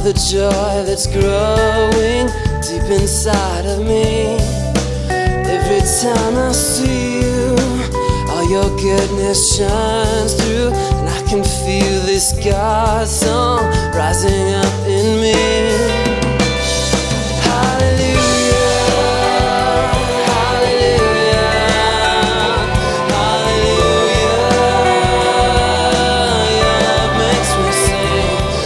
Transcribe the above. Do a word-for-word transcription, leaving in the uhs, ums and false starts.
the joy that's growing deep inside of me. Every time I see you, all your goodness shines through, and I can feel this God song